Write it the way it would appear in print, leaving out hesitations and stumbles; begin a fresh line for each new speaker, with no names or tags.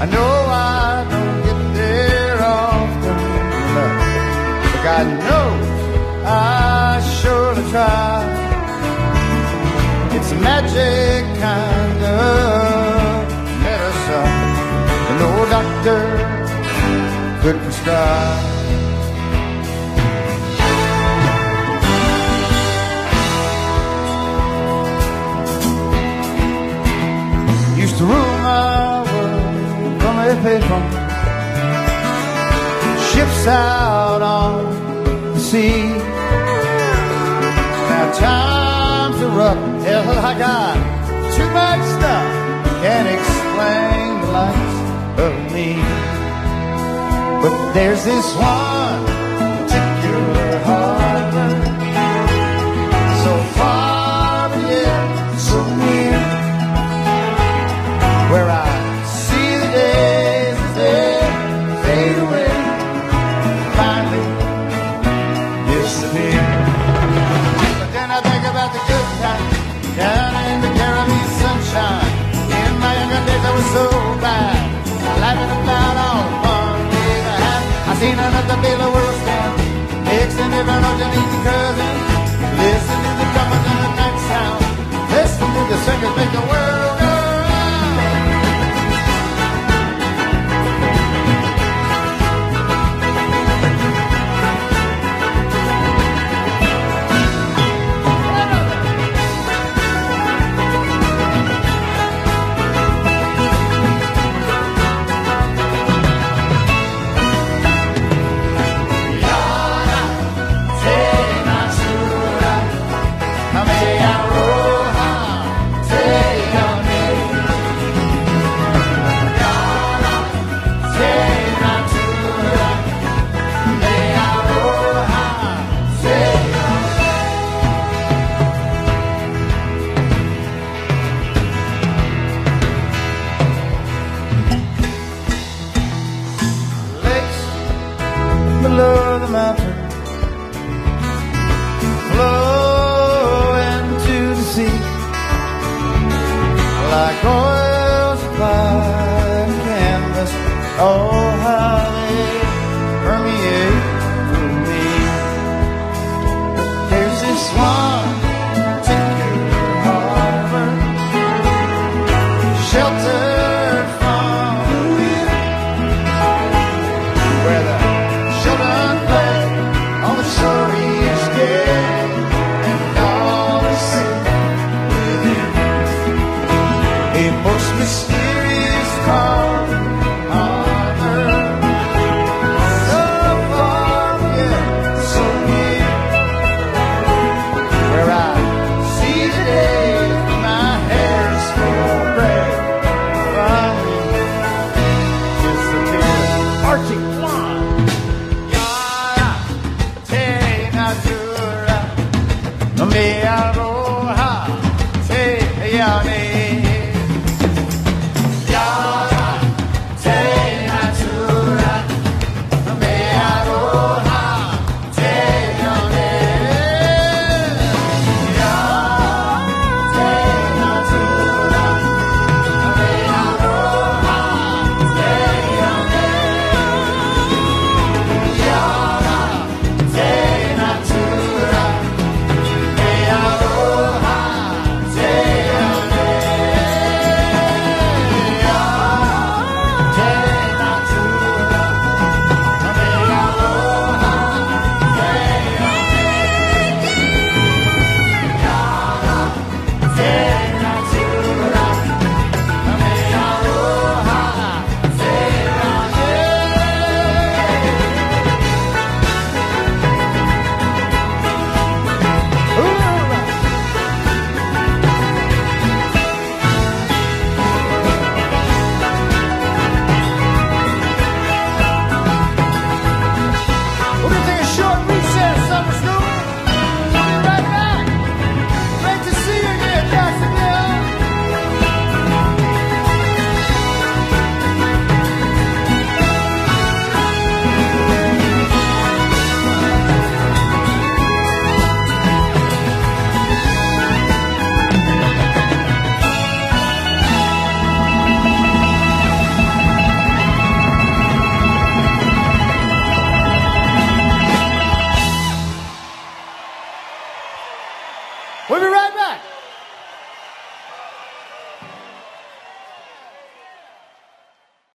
I know I don't get there often enough, but God knows I surely try. It's a magic kind of medicine that no doctor could prescribe. Used to rule my world from a payphone, ships out on the sea. Now times are rough, hell I got too much stuff, can't explain the likes of me. But there's this one particular harbor, so far but yet so near, where I see the days as they fade away, finally disappear. But then I think about the good times down in the Caribbean sunshine. In my younger days I was so glad, laughing about all the fun days I had. I seen another feel the world stand, mixing different Argentine cousins, listen to the drummers and the night sound, listen to the singers make the world go. Below the mountain, flow into the sea, like oil supplied in canvas. Oh, how they permeate through me. There's this one particular harbor, sheltered from the wind, where the children play on the shore each day, and all is safe within a most mysterious calm harbor, so far yet so near, where I see the days when my hair's full gray, finally disappear. Archie me aroha, say yawning.